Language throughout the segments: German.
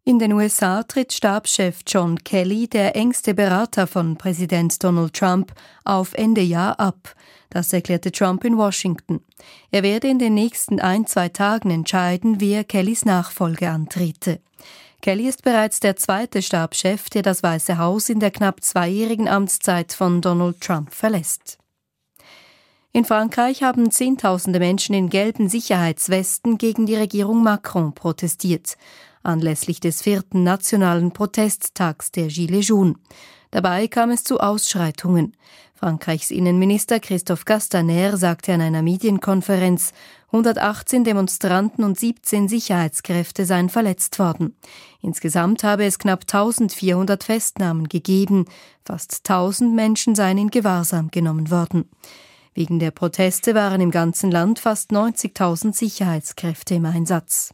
In den USA tritt Stabschef John Kelly, der engste Berater von Präsident Donald Trump, auf Ende Jahr ab. Das erklärte Trump in Washington. Er werde in den nächsten 1-2 Tagen entscheiden, wer Kellys Nachfolge antrete. Kelly ist bereits der zweite Stabschef, der das Weiße Haus in der knapp 2-jährigen Amtszeit von Donald Trump verlässt. In Frankreich haben Zehntausende Menschen in gelben Sicherheitswesten gegen die Regierung Macron protestiert, anlässlich des 4. nationalen Protesttags der Gilets jaunes. Dabei kam es zu Ausschreitungen. Frankreichs Innenminister Christophe Castaner sagte an einer Medienkonferenz, 118 Demonstranten und 17 Sicherheitskräfte seien verletzt worden. Insgesamt habe es knapp 1400 Festnahmen gegeben, fast 1000 Menschen seien in Gewahrsam genommen worden. Wegen der Proteste waren im ganzen Land fast 90.000 Sicherheitskräfte im Einsatz.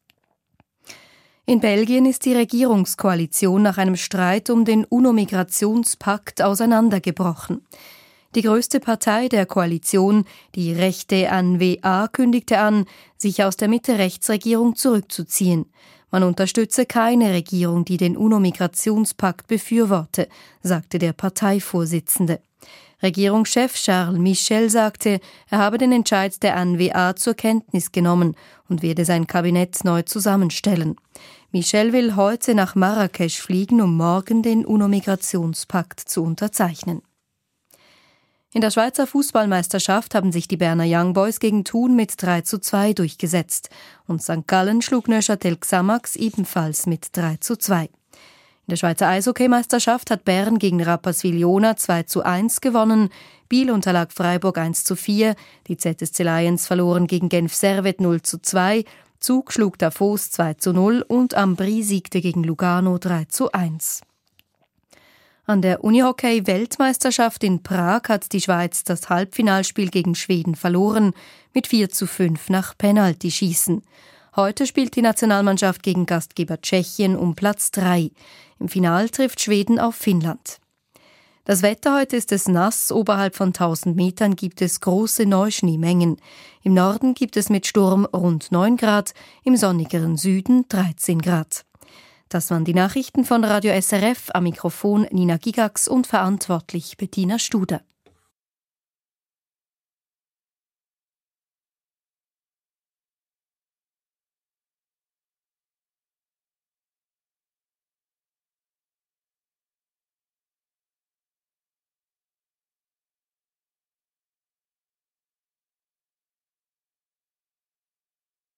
In Belgien ist die Regierungskoalition nach einem Streit um den UNO-Migrationspakt auseinandergebrochen. Die größte Partei der Koalition, die rechte N-VA, kündigte an, sich aus der Mitte-Rechts-Regierung zurückzuziehen. Man unterstütze keine Regierung, die den UNO-Migrationspakt befürworte, sagte der Parteivorsitzende. Regierungschef Charles Michel sagte, er habe den Entscheid der N-VA zur Kenntnis genommen und werde sein Kabinett neu zusammenstellen. Michel will heute nach Marrakesch fliegen, um morgen den UNO-Migrationspakt zu unterzeichnen. In der Schweizer Fußballmeisterschaft haben sich die Berner Young Boys gegen Thun mit 3:2 durchgesetzt und St. Gallen schlug Neuchâtel Xamax ebenfalls mit 3:2. In der Schweizer Eishockeymeisterschaft hat Bern gegen Rapperswil-Jona 2:1 gewonnen, Biel unterlag Freiburg 1:4, die ZSC Lions verloren gegen Genf Servette 0:2, Zug schlug Davos 2:0 und Ambri siegte gegen Lugano 3:1. An der Unihockey-Weltmeisterschaft in Prag hat die Schweiz das Halbfinalspiel gegen Schweden verloren, mit 4:5 nach Penaltyschießen. Heute spielt die Nationalmannschaft gegen Gastgeber Tschechien um Platz 3. Im Final trifft Schweden auf Finnland. Das Wetter: heute ist es nass, oberhalb von 1000 Metern gibt es große Neuschneemengen. Im Norden gibt es mit Sturm rund 9 Grad, im sonnigeren Süden 13 Grad. Das waren die Nachrichten von Radio SRF, am Mikrofon Nina Gigax und verantwortlich Bettina Studer.